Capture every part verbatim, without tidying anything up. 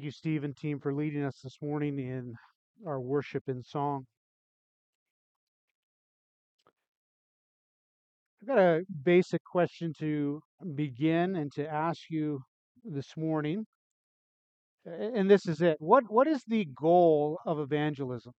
Thank you, Steve and team, for leading us this morning in our worship and song. I've got a basic question to begin and to ask you this morning. a- And this is it. What what is the goal of evangelism?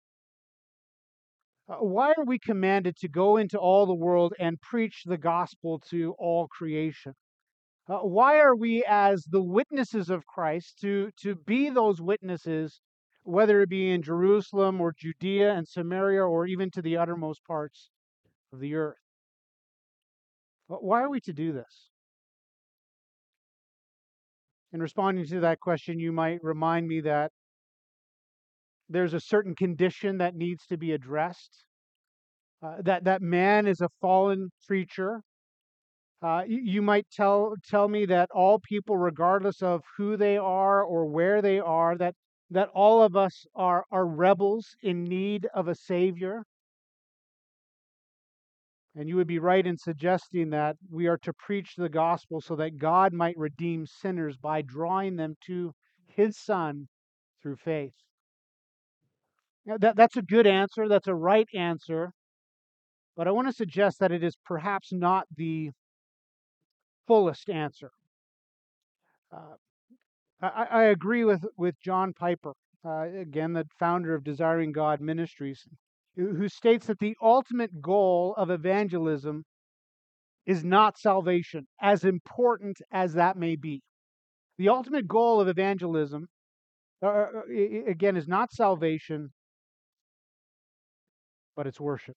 Uh, why are we commanded to go into all the world and preach the gospel to all creation? Uh, why are we, as the witnesses of Christ, to, to be those witnesses, whether it be in Jerusalem or Judea and Samaria or even to the uttermost parts of the earth? Wh- Why are we to do this? In responding to that question, you might remind me that there's a certain condition that needs to be addressed, uh, that, that man is a fallen creature. Uh, you, you might tell tell me that all people, regardless of who they are or where they are, that that all of us are are rebels in need of a savior. And you would be right in suggesting that we are to preach the gospel so that God might redeem sinners by drawing them to His Son through faith. Now, that that's a good answer. That's a right answer. But I want to suggest that it is perhaps not the fullest answer. Uh, I, I agree with, with John Piper, uh, again, the founder of Desiring God Ministries, who, who states that the ultimate goal of evangelism is not salvation, as important as that may be. The ultimate goal of evangelism, uh, uh, i- i- again, is not salvation, but it's worship.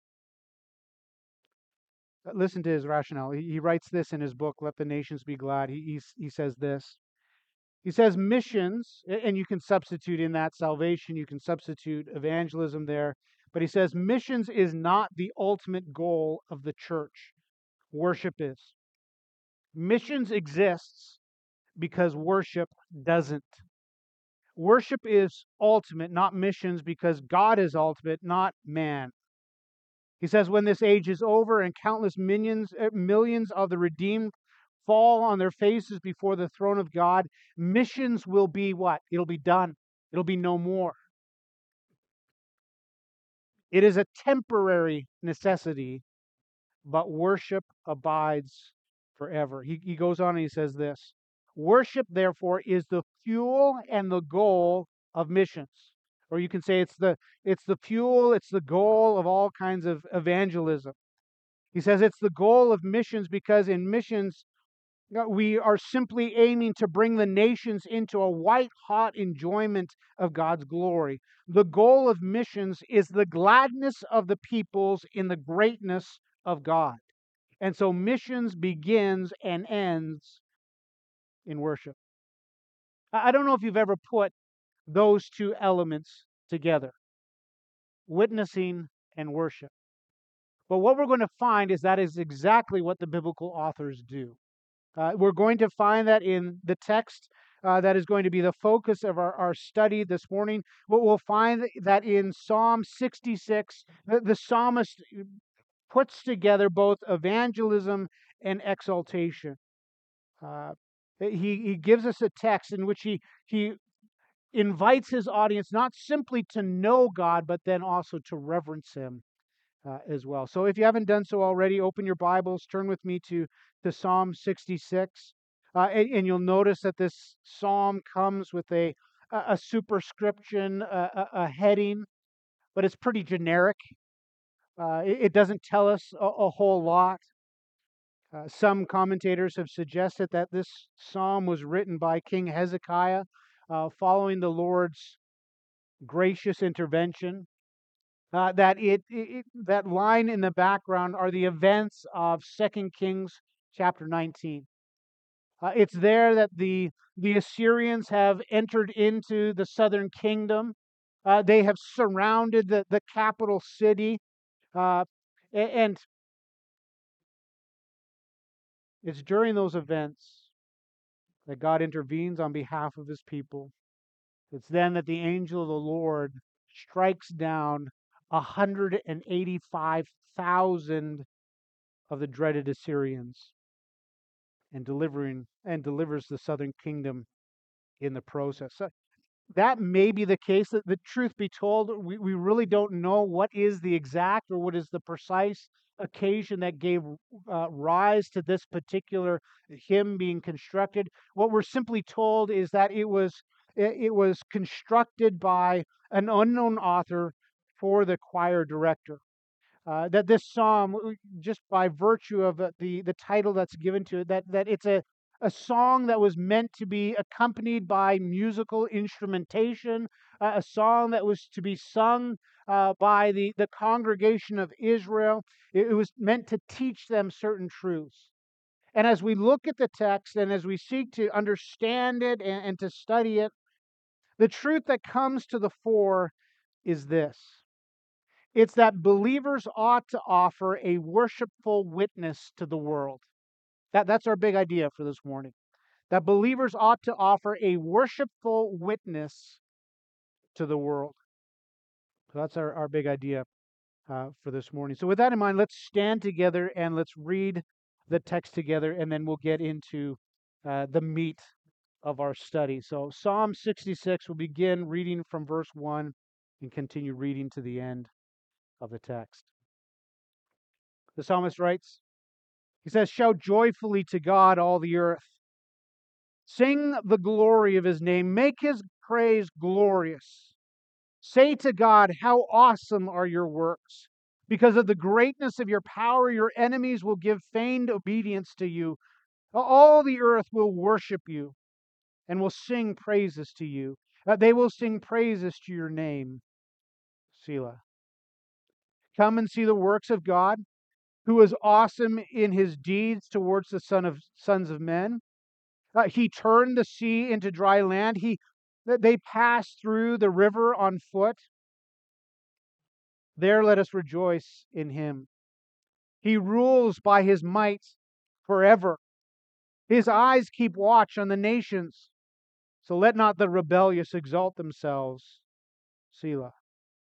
Uh, Listen to his rationale. He, he writes this in his book, Let the Nations Be Glad. He, he, he says this. He says missions, a- and you can substitute in that salvation, you can substitute evangelism there. But he says missions is not the ultimate goal of the church. Worship is. Missions exists because worship doesn't. Worship is ultimate, not missions, because God is ultimate, not man. He says when this age is over and countless millions, eh, millions of the redeemed fall on their faces before the throne of God, missions will be what? It'll be done. It'll be no more. It is a temporary necessity, but worship abides forever. He, he goes on and he says this. Worship, therefore, is the fuel and the goal of missions. Or you can say it's the it's the fuel, it's the goal of all kinds of evangelism. He says it's the goal of missions because in missions, uh, we are simply aiming to bring the nations into a white hot enjoyment of God's glory. The goal of missions is the gladness of the peoples in the greatness of God. And so missions begins and ends in worship. I I don't know if you've ever put those two elements together, witnessing and worship. But what we're going to find is that is exactly what the biblical authors do. Uh, we're going to find that in the text uh, that is going to be the focus of our, our study this morning. What we'll find that in Psalm sixty-six, the, the psalmist puts together both evangelism and exaltation. Uh, he, he gives us a text in which he, he invites his audience not simply to know God, but then also to reverence Him uh, as well. So if you haven't done so already, open your Bibles, turn with me to, to Psalm sixty-six. Uh, and, and you'll notice that this psalm comes with a, a, a superscription, a, a, a heading, but it's pretty generic. Uh, it, it doesn't tell us a, a whole lot. Uh, some commentators have suggested that this psalm was written by King Hezekiah uh, following the Lord's gracious intervention. Uh, that it, it that line in the background are the events of Second Kings chapter nineteen. Uh, it's there that the the Assyrians have entered into the southern kingdom. Uh, they have surrounded the, the capital city, uh, a- and it's during those events that God intervenes on behalf of His people. It's then that the angel of the Lord strikes down one hundred eighty-five thousand of the dreaded Assyrians and delivering and delivers the southern kingdom in the process. So that may be the case. That the truth be told, we, we really don't know what is the exact or what is the precise occasion that gave uh, rise to this particular hymn being constructed. What we're simply told is that it was it, it was constructed by an unknown author for the choir director. Uh, that this psalm, uh, just by virtue of uh, the the title that's given to it, that that it's a a song that was meant to be accompanied by musical instrumentation, uh, a song that was to be sung uh, by the the congregation of Israel. It, it was meant to teach them certain truths. And as we look at the text and as we seek to understand it and, and to study it, the truth that comes to the fore is this. It's that believers ought to offer a worshipful witness to the world. That, that's our big idea for this morning. That believers ought to offer a worshipful witness to the world. So that's our, our big idea uh, for this morning. So, with that in mind, let's stand together and let's read the text together, and then we'll get into uh, the meat of our study. So, Psalm sixty-six, we'll begin reading from verse one and continue reading to the end of the text. The psalmist writes, he says, "Shout joyfully to God, all the earth. Sing the glory of his name. Make his praise glorious. Say to God, how awesome are your works. Because of the greatness of your power, your enemies will give feigned obedience to you. All the earth will worship you and will sing praises to you. Uh, they will sing praises to your name, Selah. Come and see the works of God, who is awesome in his deeds towards the son of sons of men. Uh, he turned the sea into dry land. He they passed through the river on foot. There let us rejoice in him. He rules by his might forever. His eyes keep watch on the nations. So let not the rebellious exalt themselves. Selah.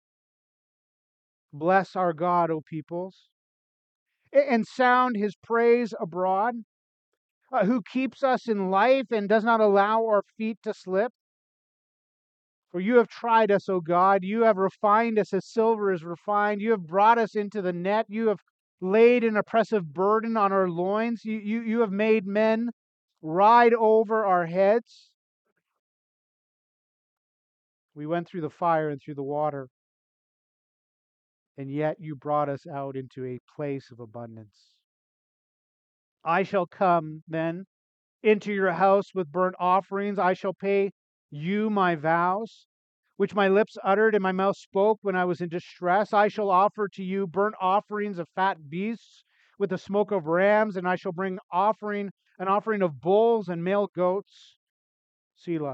Bless our God, O peoples, and sound his praise abroad, uh, who keeps us in life and does not allow our feet to slip. For you have tried us, O God. You have refined us as silver is refined. You have brought us into the net. You have laid an oppressive burden on our loins. You, you, you have made men ride over our heads. We went through the fire and through the water, and yet you brought us out into a place of abundance. I shall come then into your house with burnt offerings. I shall pay you my vows, which my lips uttered and my mouth spoke when I was in distress. I shall offer to you burnt offerings of fat beasts with the smoke of rams, and I shall bring offering an offering of bulls and male goats. Selah.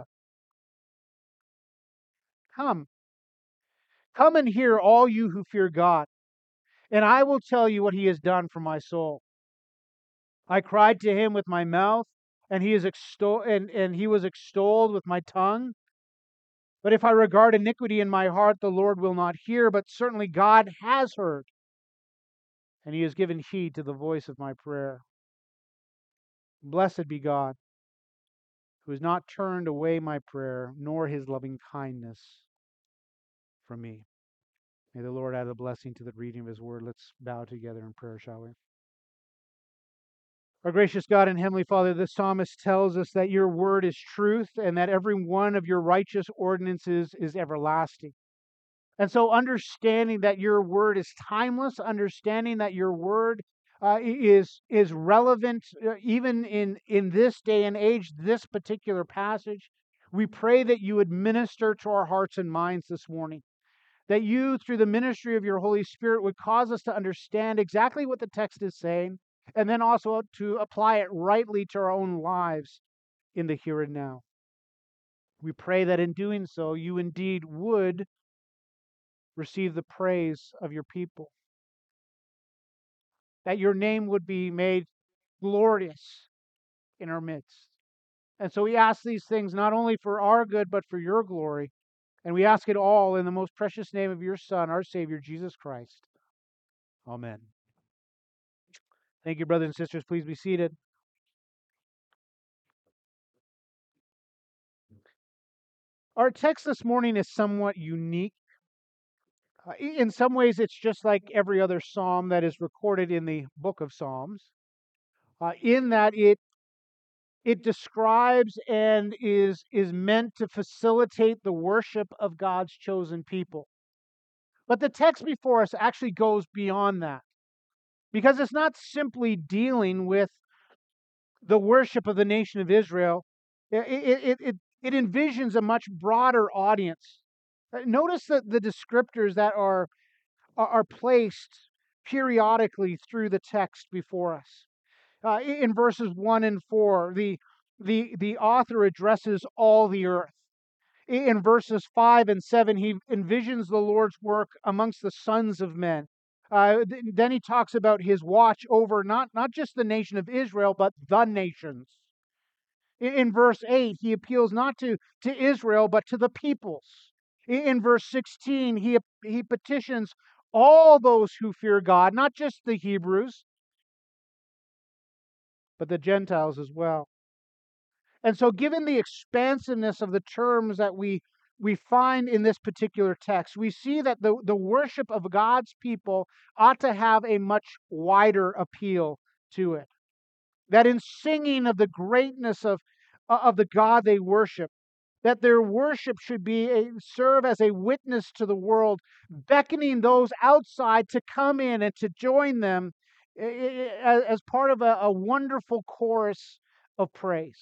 Come, come and hear, all you who fear God, and I will tell you what he has done for my soul. I cried to him with my mouth, and he is extol and, and he was extolled with my tongue. But if I regard iniquity in my heart, the Lord will not hear, but certainly God has heard, and he has given heed to the voice of my prayer. Blessed be God, who has not turned away my prayer, nor his loving kindness from me. May the Lord add a blessing to the reading of his word. Let's bow together in prayer, shall we? Our gracious God and Heavenly Father, the psalmist tells us that your word is truth and that every one of your righteous ordinances is everlasting. And so, understanding that your word is timeless, understanding that your word uh, is is relevant uh, even in in this day and age, this particular passage, we pray that you would minister to our hearts and minds this morning. That you, through the ministry of your Holy Spirit, would cause us to understand exactly what the text is saying, and then also to apply it rightly to our own lives in the here and now. We pray that in doing so, you indeed would receive the praise of your people, that your name would be made glorious in our midst. And so we ask these things not only for our good, but for your glory. And we ask it all in the most precious name of your Son, our Savior, Jesus Christ. Amen. Thank you, brothers and sisters. Please be seated. Our text this morning is somewhat unique. Uh, in some ways, it's just like every other psalm that is recorded in the book of Psalms, uh, in that it it describes and is is meant to facilitate the worship of God's chosen people. But the text before us actually goes beyond that, because it's not simply dealing with the worship of the nation of Israel. It, it, it, it envisions a much broader audience. Uh, Notice that the descriptors that are, are, are placed periodically through the text before us. Uh, in verses one and four, the, the, the author addresses all the earth. In verses five and seven, he envisions the Lord's work amongst the sons of men. Uh, th- then he talks about his watch over not, not just the nation of Israel, but the nations. In, in verse eight, he appeals not to, to Israel, but to the peoples. In, in verse sixteen, he, he petitions all those who fear God, not just the Hebrews, but the Gentiles as well. And so, given the expansiveness of the terms that we we find in this particular text, we see that the, the worship of God's people ought to have a much wider appeal to it. That in singing of the greatness of, of the God they worship, that their worship should be a, serve as a witness to the world, beckoning those outside to come in and to join them as, as part of a, a wonderful chorus of praise.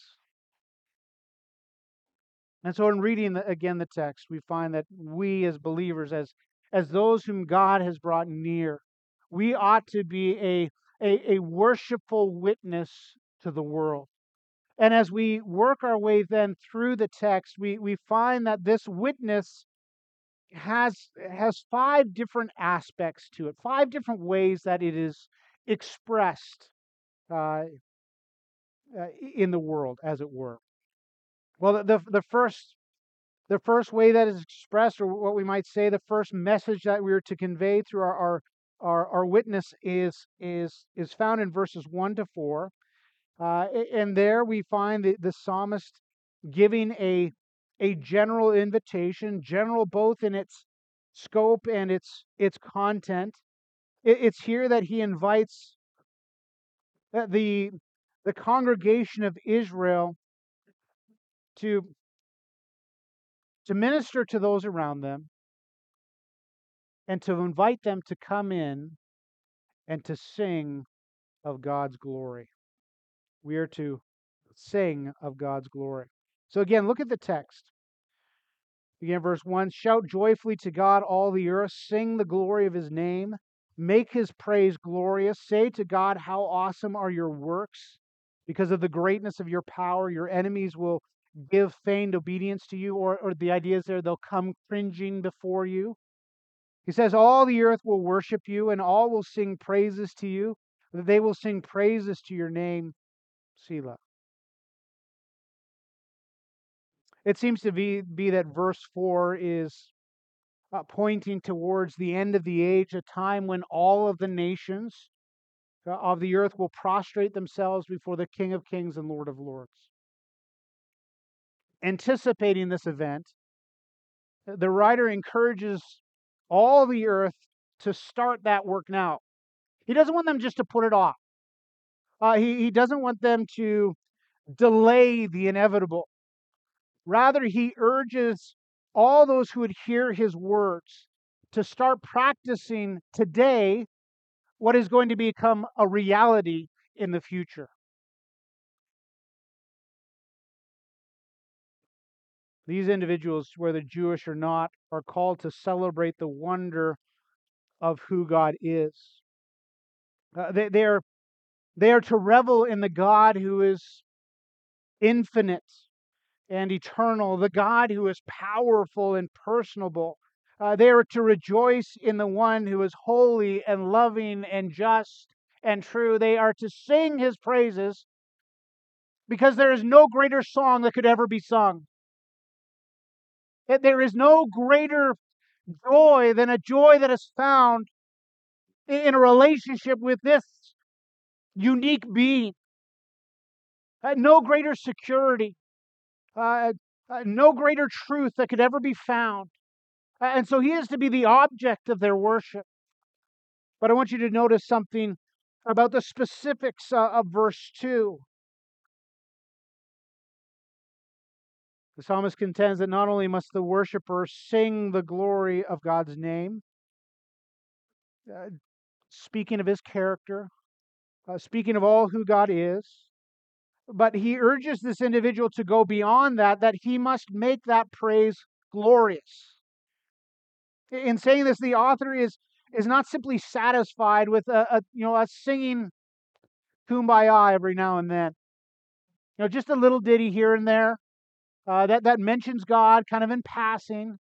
And so, in reading the, again the text, we find that we as believers, as as those whom God has brought near, we ought to be a, a, a worshipful witness to the world. And as we work our way then through the text, we, we find that this witness has has five different aspects to it, five different ways that it is expressed uh, uh, in the world, as it were. Well, the the, the first The first way that is expressed, or what we might say, the first message that we are to convey through our our, our, our witness is is is found in verses one to four, uh, and there we find the, the psalmist giving a a general invitation, general both in its scope and its its content. It, it's here that he invites the the congregation of Israel to to minister to those around them, and to invite them to come in and to sing of God's glory. We are to sing of God's glory. So again, look at the text. Again, verse one, shout joyfully to God, all the earth, sing the glory of his name, make his praise glorious, say to God, how awesome are your works. Because of the greatness of your power, your enemies will give feigned obedience to you, or, or the idea is there, they'll come cringing before you. He says, all the earth will worship you, and all will sing praises to you. They will sing praises to your name, Selah. It seems to be, be that verse four is uh, pointing towards the end of the age, a time when all of the nations uh, of the earth will prostrate themselves before the King of Kings and Lord of Lords. Anticipating this event, the writer encourages all the earth to start that work now. He doesn't want them just to put it off. Uh, he, he doesn't want them to delay the inevitable. Rather, he urges all those who would hear his words to start practicing today what is going to become a reality in the future. These individuals, whether Jewish or not, are called to celebrate the wonder of who God is. Uh, they, they, are, they are to revel in the God who is infinite and eternal, the God who is powerful and personable. Uh, they are to rejoice in the one who is holy and loving and just and true. They are to sing his praises because there is no greater song that could ever be sung. There is no greater joy than a joy that is found in a relationship with this unique being. Uh, no greater security. Uh, Uh, no greater truth that could ever be found. Uh, and so he is to be the object of their worship. But I want you to notice something about the specifics uh, of verse two. The psalmist contends that not only must the worshiper sing the glory of God's name, uh, speaking of his character, uh, speaking of all who God is, but he urges this individual to go beyond that, that he must make that praise glorious. In saying this, the author is, is not simply satisfied with a, a you know, us singing Kumbaya every now and then. You know, just a little ditty here and there uh, that, that mentions God kind of in passing.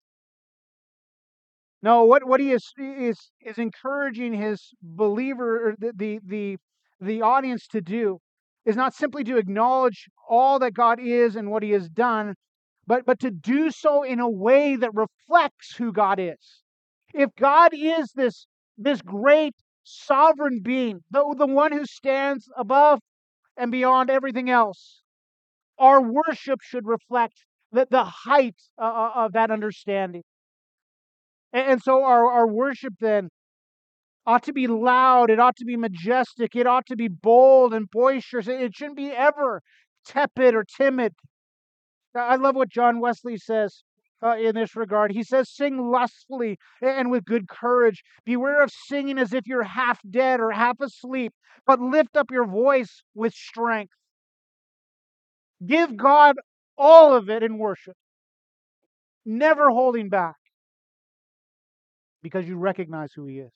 No, what, what he is is is encouraging his believer or the, the the the audience to do is not simply to acknowledge all that God is and what he has done, but but to do so in a way that reflects who God is. If God is this this great sovereign being, the, the one who stands above and beyond everything else, our worship should reflect the, the height uh, of that understanding. And, and so our, our worship then ought to be loud, it ought to be majestic, it ought to be bold and boisterous. It, it shouldn't be ever tepid or timid. I love what John Wesley says uh, in this regard. He says, sing lustfully and with good courage. Beware of singing as if you're half dead or half asleep, but lift up your voice with strength. Give God all of it in worship, never holding back, because you recognize who he is.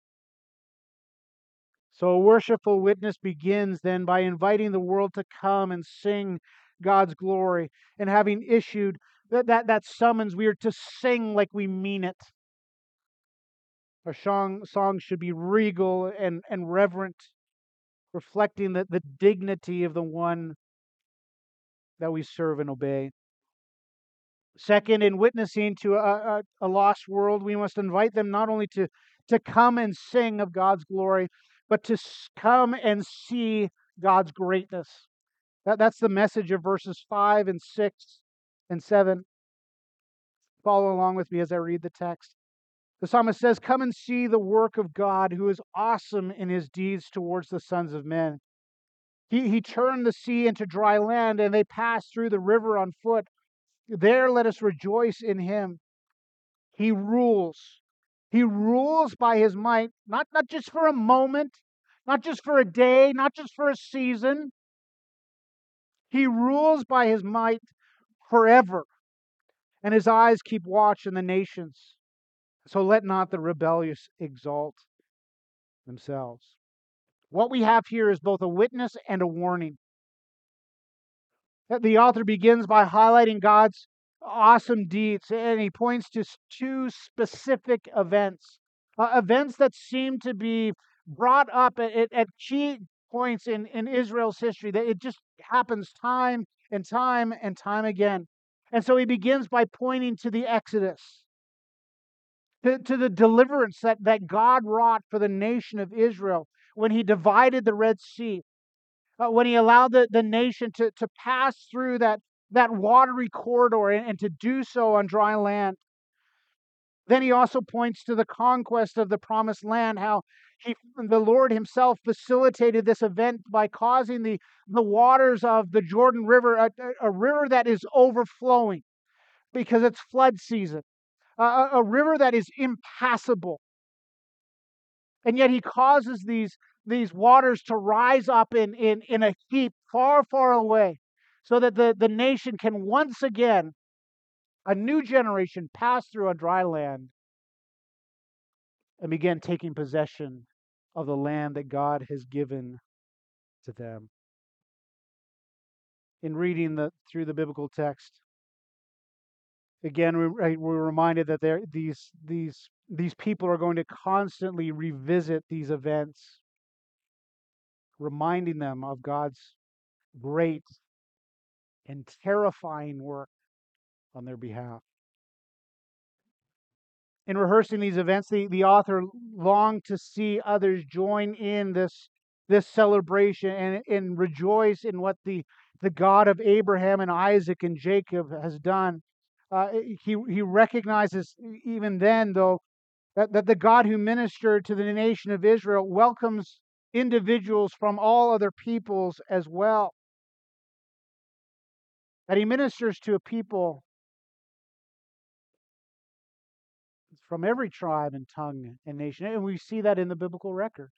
So a worshipful witness begins then by inviting the world to come and sing God's glory. And having issued that, that, that summons, we are to sing like we mean it. Our song, songs should be regal and, and reverent, reflecting the, the dignity of the one that we serve and obey. Second, in witnessing to a, a, a lost world, we must invite them not only to, to come and sing of God's glory, but to come and see God's greatness. That, that's the message of verses five and six and seven. Follow along with me as I read the text. The psalmist says, come and see the work of God, who is awesome in his deeds towards the sons of men. He, he turned the sea into dry land, and they passed through the river on foot. There let us rejoice in him. He rules. He rules by his might, not, not just for a moment, not just for a day, not just for a season. He rules by his might forever, and his eyes keep watch on the nations. So let not the rebellious exalt themselves. What we have here is both a witness and a warning. The author begins by highlighting God's awesome deeds, and he points to two specific events, uh, events that seem to be brought up at, at, at key points in, in Israel's history, that it just happens time and time and time again. And so he begins by pointing to the Exodus, to, to the deliverance that, that God wrought for the nation of Israel when he divided the Red Sea. Uh, when he allowed the, the nation to, to pass through that, that watery corridor and, and to do so on dry land. Then he also points to the conquest of the promised land, how he, the Lord himself facilitated this event by causing the, the waters of the Jordan River, a, a river that is overflowing because it's flood season, a, a river that is impassable. And yet he causes these these waters to rise up in, in, in a heap far, far away, so that the, the nation can once again, a new generation, pass through on dry land and begin taking possession of the land that God has given to them. In reading the through the biblical text, again, we, we're reminded that there these these these people are going to constantly revisit these events, reminding them of God's great and terrifying work on their behalf. In rehearsing these events, the, the author longed to see others join in this, this celebration and, and rejoice in what the, the God of Abraham and Isaac and Jacob has done. Uh, he, he recognizes even then, though, that, that the God who ministered to the nation of Israel welcomes individuals from all other peoples as well. That he ministers to a people from every tribe and tongue and nation. And we see that in the biblical record.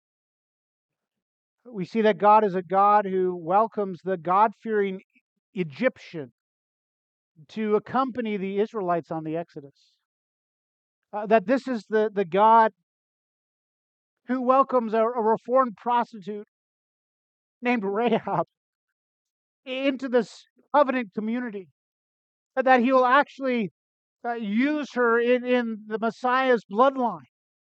We see that God is a God who welcomes the God-fearing Egyptian to accompany the Israelites on the Exodus. Uh, that this is the, the God who welcomes a, a reformed prostitute named Rahab into this covenant community. That he will actually uh, use her in, in the Messiah's bloodline.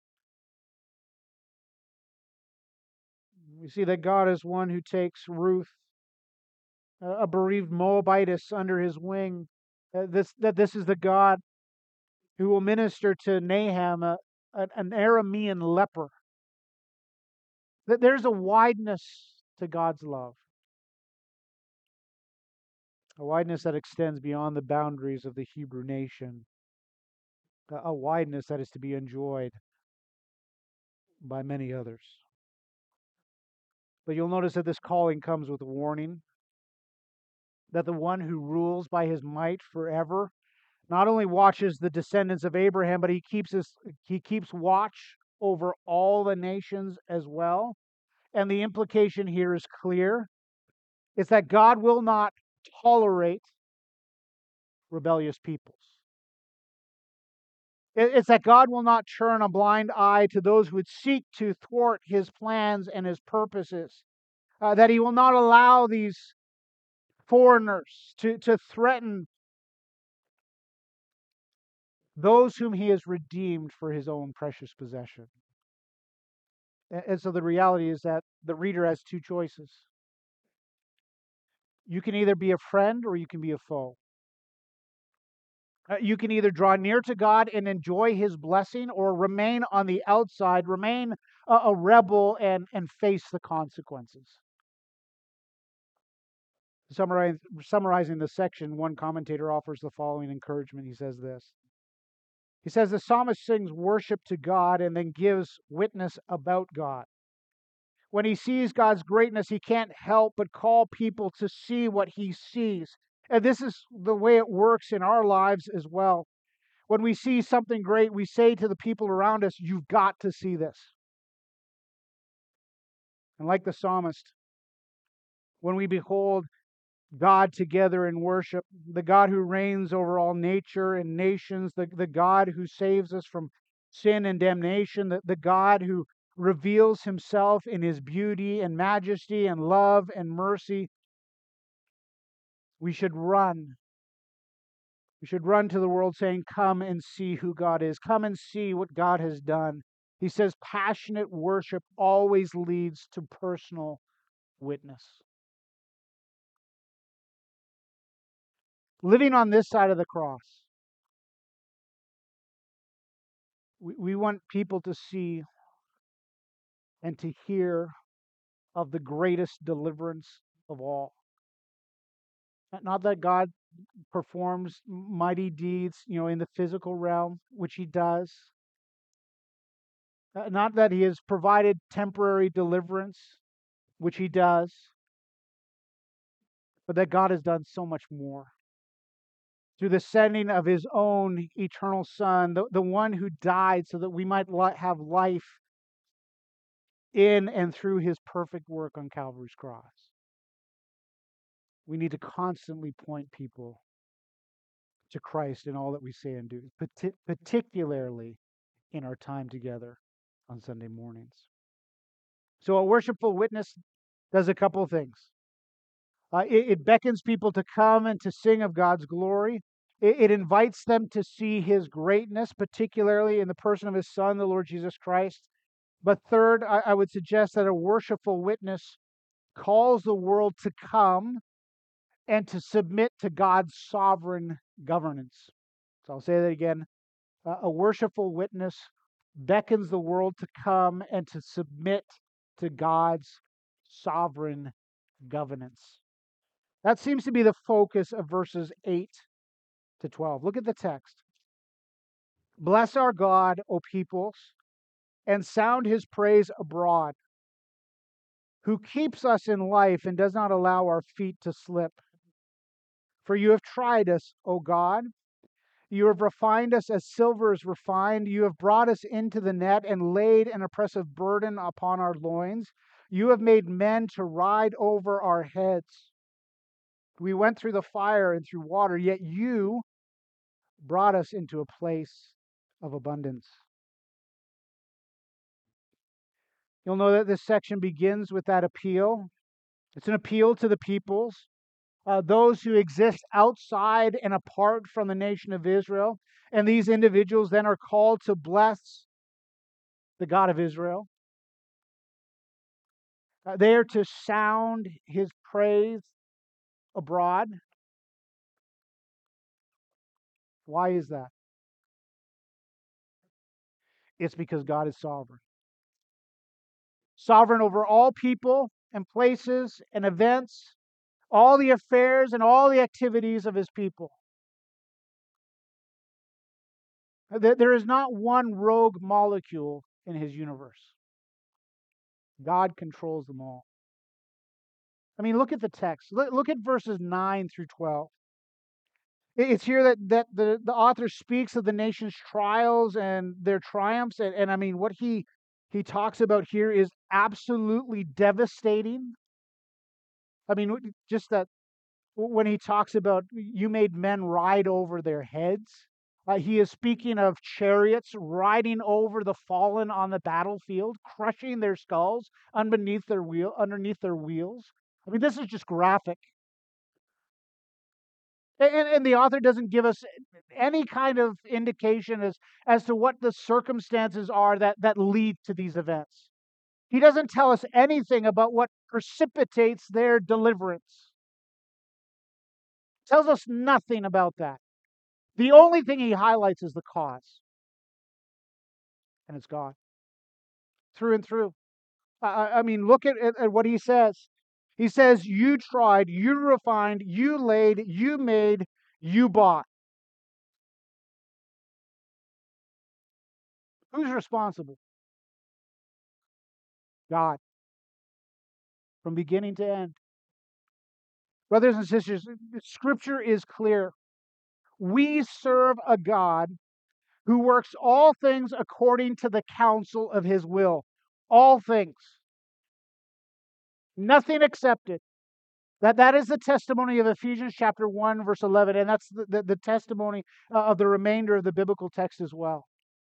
We see that God is one who takes Ruth, a bereaved Moabitess, under his wing. Uh, this, that this is the God who will minister to Nahum, a, an Aramean leper. That there's a wideness to God's love, a wideness that extends beyond the boundaries of the Hebrew nation, a wideness that is to be enjoyed by many others. But you'll notice that this calling comes with a warning that the one who rules by his might forever not only watches the descendants of Abraham, but he keeps his, he keeps watch over all the nations as well. And the implication here is clear. It's that God will not tolerate rebellious peoples. It's that God will not turn a blind eye to those who would seek to thwart his plans and his purposes. Uh, that he will not allow these foreigners to, to threaten those whom he has redeemed for his own precious possession. And, and so the reality is that the reader has two choices. You can either be a friend or you can be a foe. Uh, you can either draw near to God and enjoy his blessing or remain on the outside, remain a, a rebel and, and face the consequences. Summarize, summarizing the section, one commentator offers the following encouragement. He says this. He says the psalmist sings worship to God and then gives witness about God. When he sees God's greatness, he can't help but call people to see what he sees. And this is the way it works in our lives as well. When we see something great, we say to the people around us, you've got to see this. And like the psalmist, when we behold God together in worship, the God who reigns over all nature and nations, the, the God who saves us from sin and damnation, the, the God who reveals himself in his beauty and majesty and love and mercy, we should run. We should run to the world saying, come and see who God is. Come and see what God has done. He says passionate worship always leads to personal witness. Living on this side of the cross, we, we want people to see and to hear of the greatest deliverance of all. Not that God performs mighty deeds, you know, in the physical realm, which he does. Not that he has provided temporary deliverance, which he does, but that God has done so much more. Through the sending of his own eternal Son, the, the one who died so that we might li- have life in and through his perfect work on Calvary's cross. We need to constantly point people to Christ in all that we say and do, particularly in our time together on Sunday mornings. So a worshipful witness does a couple of things. Uh, it, it beckons people to come and to sing of God's glory. It, it invites them to see his greatness, particularly in the person of his Son, the Lord Jesus Christ. But third, I, I would suggest that a worshipful witness calls the world to come and to submit to God's sovereign governance. So I'll say that again. Uh, a worshipful witness beckons the world to come and to submit to God's sovereign governance. That seems to be the focus of verses eight to twelve. Look at the text. Bless our God, O peoples, and sound his praise abroad, who keeps us in life and does not allow our feet to slip. For you have tried us, O God. You have refined us as silver is refined. You have brought us into the net and laid an oppressive burden upon our loins. You have made men to ride over our heads. We went through the fire and through water, yet you brought us into a place of abundance. You'll know that this section begins with that appeal. It's an appeal to the peoples, uh, those who exist outside and apart from the nation of Israel. And these individuals then are called to bless the God of Israel. Uh, they are to sound his praise abroad. Why is that? It's because God is sovereign. Sovereign over all people and places and events, all the affairs and all the activities of his people. There is not one rogue molecule in his universe. God controls them all. I mean, look at the text. Look at verses nine through twelve. It's here that, that the, the author speaks of the nation's trials and their triumphs. And, and I mean, what he, he talks about here is absolutely devastating. I mean, just that when he talks about you made men ride over their heads, uh, he is speaking of chariots riding over the fallen on the battlefield, crushing their skulls underneath their wheel, underneath their wheels. I mean, this is just graphic. And, and the author doesn't give us any kind of indication as, as to what the circumstances are that, that lead to these events. He doesn't tell us anything about what precipitates their deliverance. Tells us nothing about that. The only thing he highlights is the cause. And it's God. Through and through. I, I mean, look at, at, at what he says. He says, you tried, you refined, you laid, you made, you bought. Who's responsible? God. From beginning to end. Brothers and sisters, Scripture is clear. We serve a God who works all things according to the counsel of his will. All things. Nothing excepted. That, that is the testimony of Ephesians chapter one, verse eleven, and that's the, the, the testimony uh, of the remainder of the biblical text as well.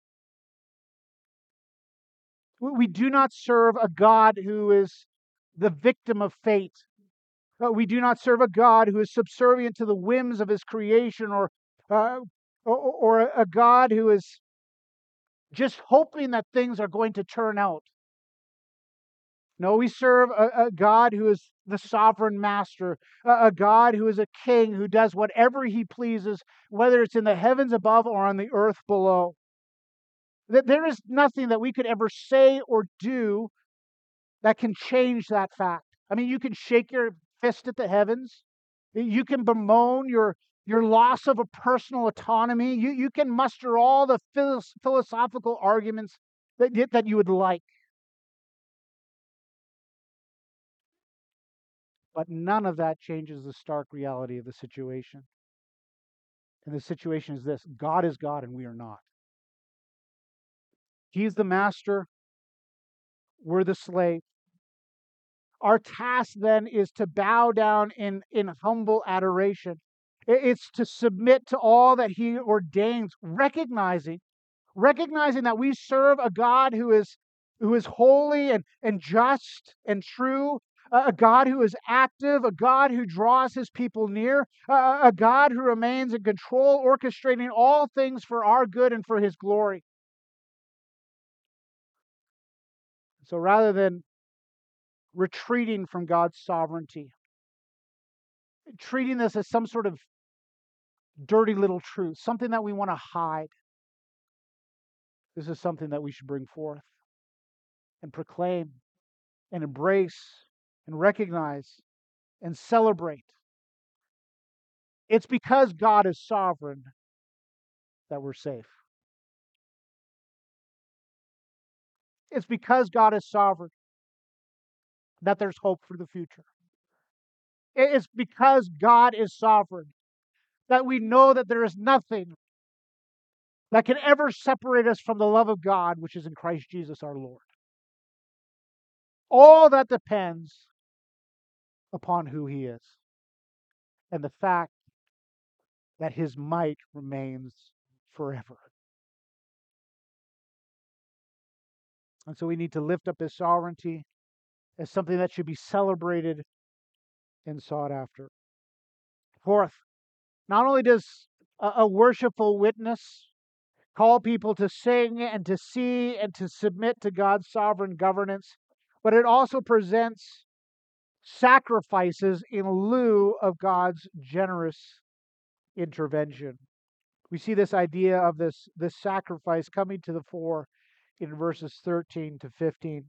We, we do not serve a God who is the victim of fate. Uh, we do not serve a God who is subservient to the whims of his creation, or, uh, or, or a God who is just hoping that things are going to turn out. No, we serve a, a God who is the sovereign master, a, a God who is a king who does whatever he pleases, whether it's in the heavens above or on the earth below. That there is nothing that we could ever say or do that can change that fact. I mean, you can shake your fist at the heavens. You can bemoan your, your loss of a personal autonomy. You, you can muster all the philosophical arguments that, that you would like. But none of that changes the stark reality of the situation. And the situation is this: God is God and we are not. He's the master, we're the slave. Our task then is to bow down in, in humble adoration. It's to submit to all that he ordains, recognizing, recognizing that we serve a God who is, who is holy and, and just and true, a God who is active, a God who draws his people near, a God who remains in control, orchestrating all things for our good and for his glory. So rather than retreating from God's sovereignty, treating this as some sort of dirty little truth, something that we want to hide, this is something that we should bring forth and proclaim and embrace and recognize and celebrate It's because God is sovereign that we're safe. It's because God is sovereign that there's hope for the future. It's because God is sovereign that we know that there is nothing that can ever separate us from the love of God, which is in Christ Jesus our Lord. All that depends upon who He is and the fact that His might remains forever. And so we need to lift up His sovereignty as something that should be celebrated and sought after. Fourth, not only does a, a worshipful witness call people to sing and to see and to submit to God's sovereign governance, but it also presents sacrifices in lieu of God's generous intervention. We see this idea of this, this sacrifice coming to the fore in verses thirteen to fifteen.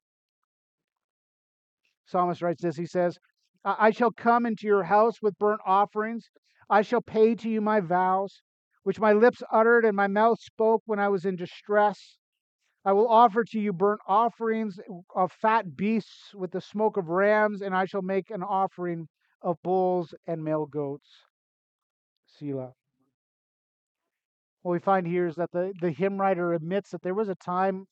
Psalmist writes this, he says, I shall come into your house with burnt offerings. I shall pay to you my vows, which my lips uttered and my mouth spoke when I was in distress. I will offer to you burnt offerings of fat beasts with the smoke of rams, and I shall make an offering of bulls and male goats. Selah. What we find here is that the, the hymn writer admits that there was a time,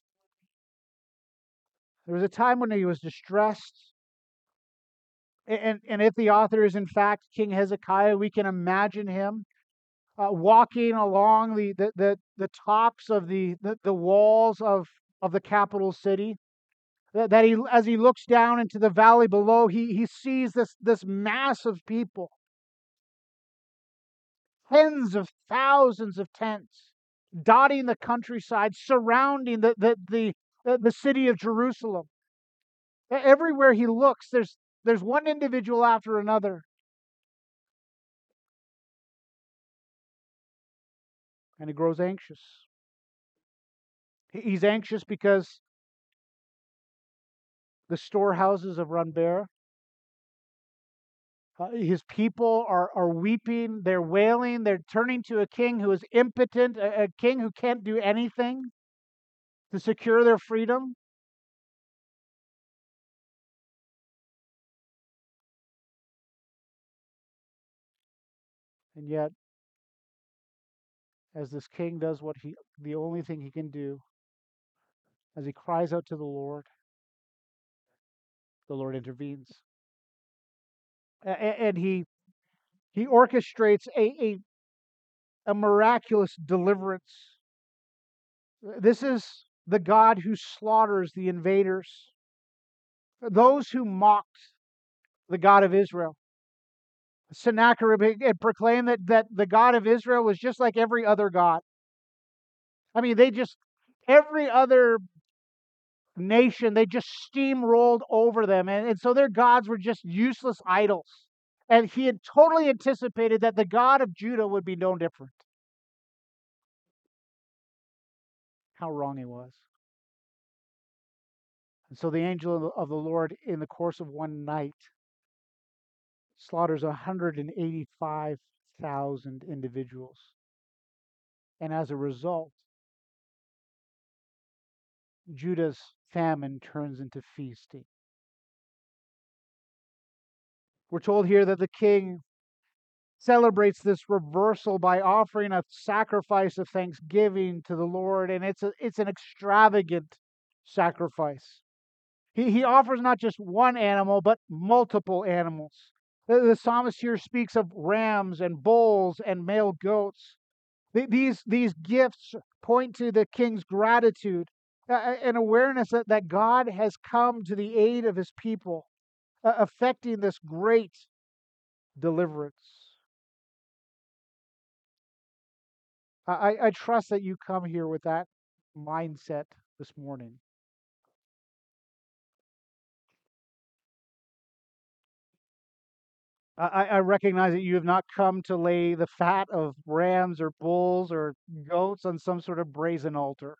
there was a time when he was distressed. And, and if the author is in fact King Hezekiah, we can imagine him uh, walking along the, the, the, the tops of the, the, the walls of, of the capital city. That, that he, as he looks down into the valley below, he, he sees this, this mass of people. Tens of thousands of tents dotting the countryside, surrounding the, the, the, the, the city of Jerusalem. Everywhere he looks, there's, there's one individual after another. And he grows anxious. He's anxious because the storehouses have run bare. Uh, his people are, are weeping, they're wailing, they're turning to a king who is impotent, a, a king who can't do anything to secure their freedom. And yet, as this king does what he, the only thing he can do, as he cries out to the Lord, the Lord intervenes. A- and he he orchestrates a, a, a miraculous deliverance. This is the God who slaughters the invaders, those who mocked the God of Israel. Sennacherib had proclaimed that, that the God of Israel was just like every other God. I mean, they just, every other nation, they just steamrolled over them. And, and so their gods were just useless idols. And he had totally anticipated that the God of Judah would be no different. How wrong he was. And so the angel of the Lord, in the course of one night, slaughters one hundred eighty-five thousand individuals. And as a result, Judah's famine turns into feasting. We're told here that the king celebrates this reversal by offering a sacrifice of thanksgiving to the Lord, and it's a, it's an extravagant sacrifice. He, he offers not just one animal, but multiple animals. The, the psalmist here speaks of rams and bulls and male goats. The, these, these gifts point to the king's gratitude, uh, an awareness that, that God has come to the aid of his people, uh, effecting this great deliverance. I, I trust that you come here with that mindset this morning. I, I recognize that you have not come to lay the fat of rams or bulls or goats on some sort of brazen altar,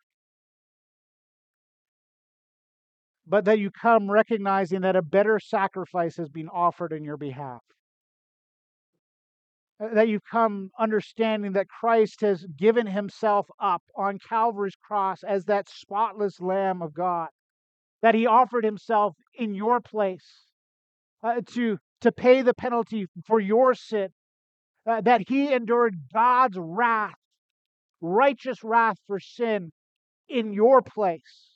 but that you come recognizing that a better sacrifice has been offered in your behalf. Uh, That you've come understanding that Christ has given himself up on Calvary's cross as that spotless Lamb of God. That he offered himself in your place uh, to, to pay the penalty for your sin. Uh, that he endured God's wrath, righteous wrath for sin in your place,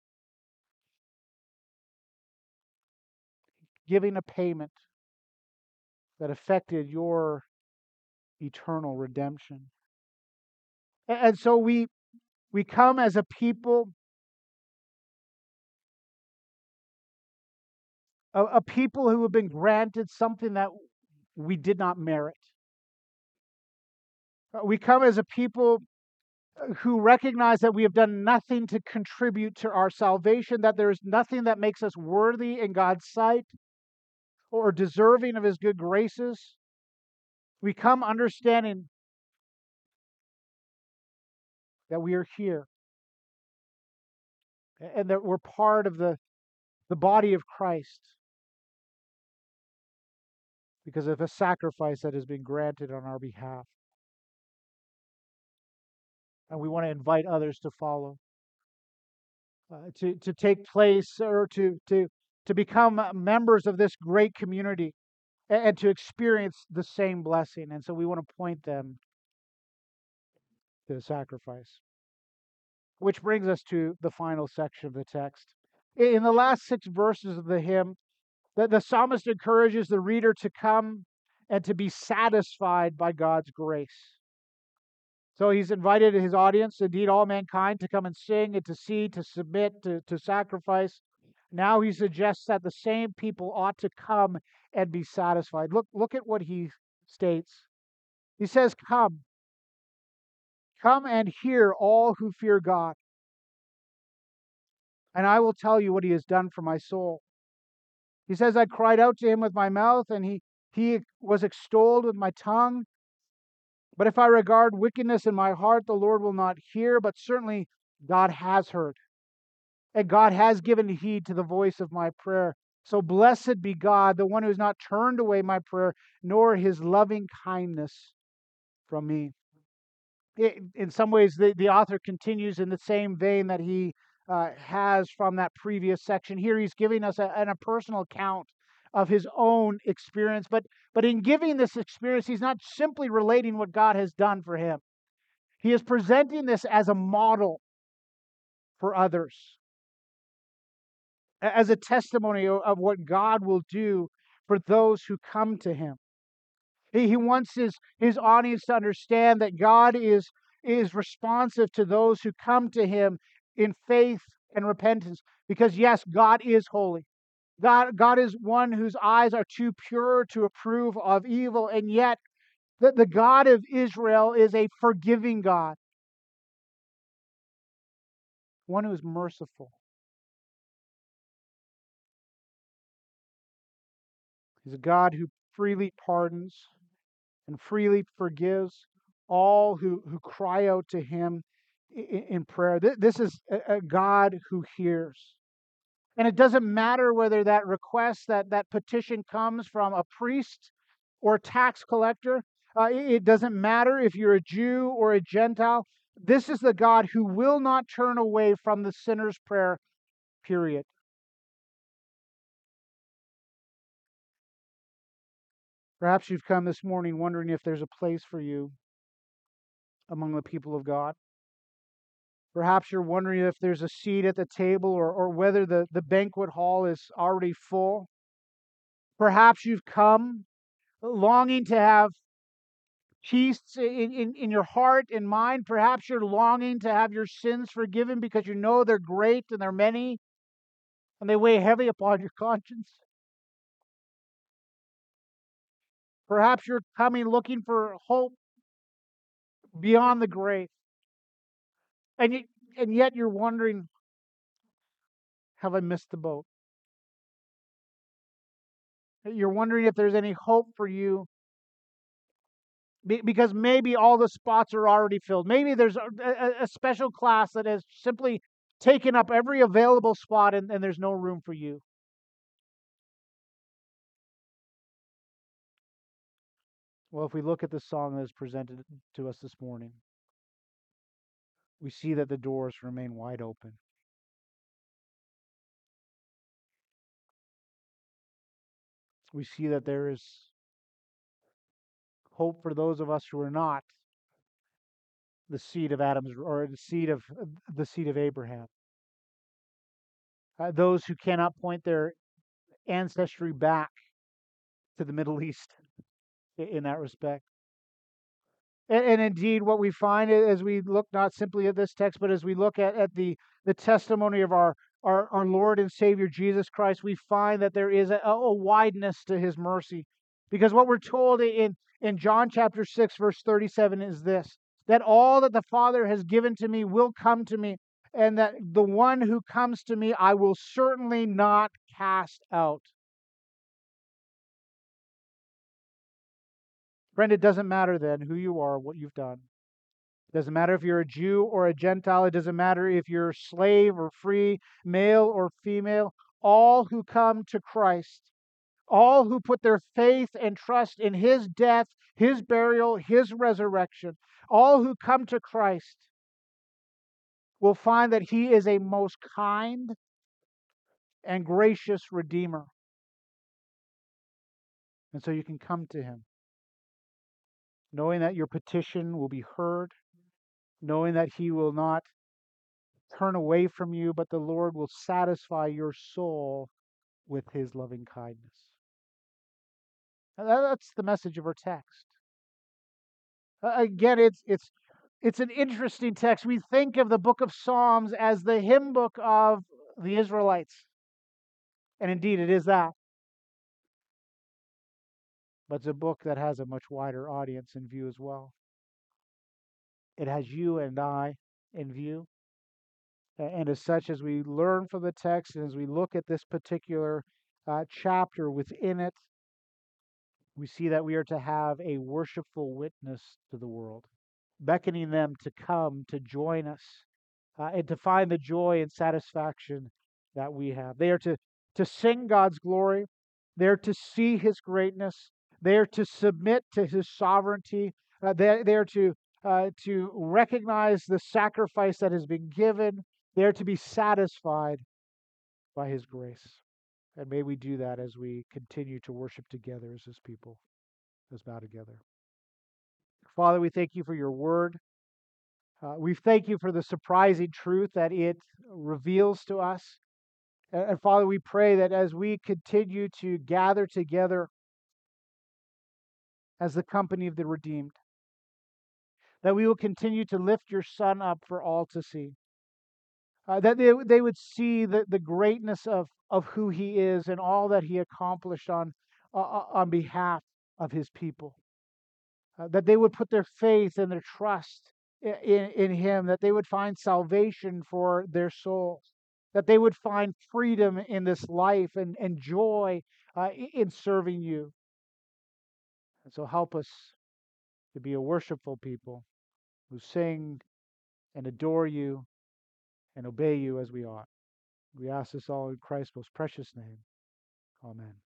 giving a payment that affected your eternal redemption. A- And so we we come as a people, a, a people who have been granted something that we did not merit. Uh, We come as a people uh, who recognize that we have done nothing to contribute to our salvation, that there is nothing that makes us worthy in God's sight or deserving of his good graces. We come understanding that we are here and that we're part of the, the body of Christ because of a sacrifice that has been granted on our behalf. And we want to invite others to follow, uh, to, to take place or to, to, to become members of this great community and, and to experience the same blessing. And so we want to point them to the sacrifice. Which brings us to the final section of the text. In the last six verses of the hymn, the, the psalmist encourages the reader to come and to be satisfied by God's grace. So he's invited his audience, indeed all mankind, to come and sing and to see, to submit, to, to sacrifice. Now he suggests that the same people ought to come and be satisfied. Look, look at what he states. He says, Come, come and hear all who fear God, and I will tell you what he has done for my soul. He says, I cried out to him with my mouth, and he, he was extolled with my tongue. But if I regard wickedness in my heart, the Lord will not hear, but certainly God has heard. And God has given heed to the voice of my prayer. So blessed be God, the one who has not turned away my prayer, nor his loving kindness from me. In some ways, the, the author continues in the same vein that he uh, has from that previous section. Here he's giving us a, an, a personal account of his own experience. But, but in giving this experience, he's not simply relating what God has done for him. He is presenting this as a model for others, as a testimony of what God will do for those who come to him. He, he wants his, his audience to understand that God is, is responsive to those who come to him in faith and repentance. Because yes, God is holy. God, God is one whose eyes are too pure to approve of evil, and yet the, the God of Israel is a forgiving God, one who is merciful. He's a God who freely pardons and freely forgives all who, who cry out to him in, in prayer. This, this is a, a God who hears. And it doesn't matter whether that request, that, that petition comes from a priest or a tax collector. Uh, it, it doesn't matter if you're a Jew or a Gentile. This is the God who will not turn away from the sinner's prayer, period. Perhaps you've come this morning wondering if there's a place for you among the people of God. Perhaps you're wondering if there's a seat at the table or, or whether the, the banquet hall is already full. Perhaps you've come longing to have peace in, in, in your heart and mind. Perhaps you're longing to have your sins forgiven because you know they're great and they're many and they weigh heavy upon your conscience. Perhaps you're coming looking for hope beyond the grave. And, you, and yet you're wondering, have I missed the boat? You're wondering if there's any hope for you because maybe all the spots are already filled. Maybe there's a, a, a special class that has simply taken up every available spot and, and there's no room for you. Well, if we look at the song that is presented to us this morning, we see that the doors remain wide open. We see that there is hope for those of us who are not the seed of Adam's or the seed of the seed of Abraham. Uh, those who cannot point their ancestry back to the Middle East in that respect. And, and indeed, what we find as we look not simply at this text, but as we look at, at the, the testimony of our, our, our Lord and Savior Jesus Christ, we find that there is a, a wideness to his mercy. Because what we're told in, in John chapter six, verse thirty-seven is this, that all that the Father has given to me will come to me, and that the one who comes to me I will certainly not cast out. Friend, it doesn't matter then who you are, what you've done. It doesn't matter if you're a Jew or a Gentile. It doesn't matter if you're slave or free, male or female. All who come to Christ, all who put their faith and trust in his death, his burial, his resurrection, all who come to Christ will find that he is a most kind and gracious Redeemer. And so you can come to him, knowing that your petition will be heard, knowing that he will not turn away from you, but the Lord will satisfy your soul with his loving kindness. And that's the message of our text. Uh, again, it's it's it's an interesting text. We think of the book of Psalms as the hymn book of the Israelites. And indeed it is that. But it's a book that has a much wider audience in view as well. It has you and I in view. And as such, as we learn from the text and as we look at this particular uh, chapter within it, we see that we are to have a worshipful witness to the world, beckoning them to come to join us uh, and to find the joy and satisfaction that we have. They are to, to sing God's glory. They're to see his greatness. They're to submit to his sovereignty. Uh, they, they're to, uh, to recognize the sacrifice that has been given. They're to be satisfied by his grace. And may we do that as we continue to worship together as his people. Let's bow together. Father, we thank you for your word. Uh, we thank you for the surprising truth that it reveals to us. And, and Father, we pray that as we continue to gather together as the company of the redeemed, that we will continue to lift your Son up for all to see. Uh, that they, they would see the, the greatness of, of who he is and all that he accomplished on, uh, on behalf of his people. Uh, that they would put their faith and their trust in, in, in him, that they would find salvation for their souls, that they would find freedom in this life and, and joy uh, in serving you. And so help us to be a worshipful people who sing and adore you and obey you as we ought. We ask this all in Christ's most precious name. Amen.